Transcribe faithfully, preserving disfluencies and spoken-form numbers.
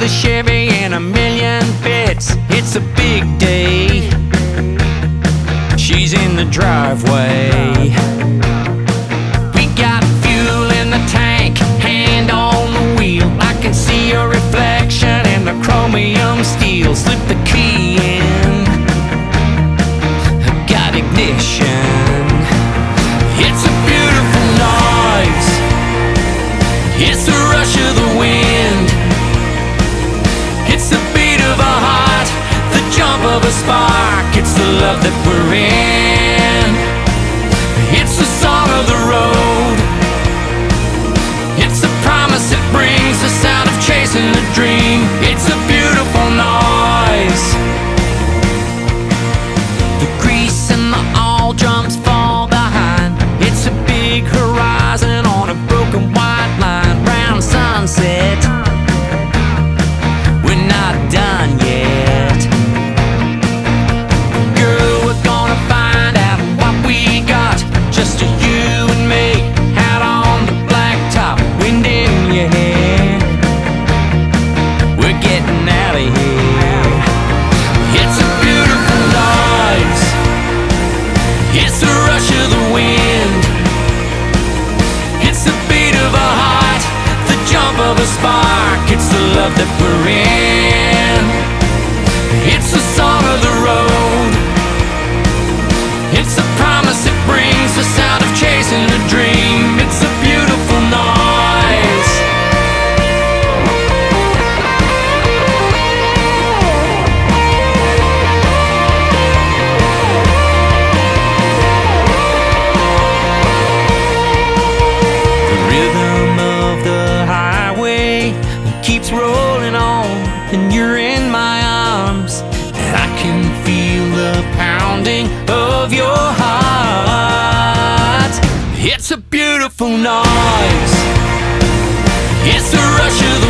Chevy in a million bits. It's a big day. She's in the driveway. We got fuel in the tank, hand on the wheel. I can see your reflection in the chromium steel. Slip the key in, got ignition. It's a beautiful noise. It's the rush of the wind. It's the beat of a heart, the jump of a spark. It's the love that we're in. It's the song of the road. It's the promise that brings the sound of chasing a dream. It's a beautiful noise. The grease and the all drums fall behind. It's a big horizon on a broken white line. Round sunset, we're not done yet. Girl, we're gonna find out what we got. Just you and me, out on the blacktop, wind in your hair. We're getting out of here. It's a beautiful noise. It's the rush of the wind. It's the beat of a heart, the jump of a spark. It's the love that we're in. It's the song of the road. It's the promise that brings the sound of chasing a dream. It's a beautiful noise. The rhythm of the highway keeps rolling on, and you're in my arms. I can feel the pounding of your heart. It's a beautiful noise. It's the rush of the